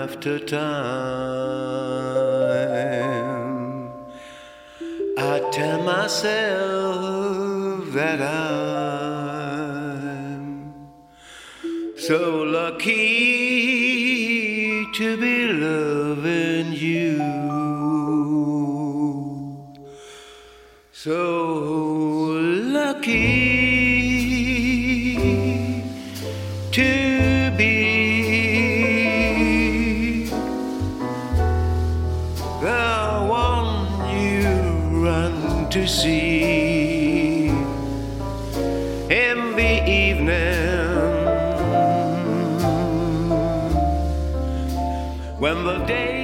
after time. I tell myself that I'm so lucky to be loving you, so lucky to be the one you run to see in the evening when the day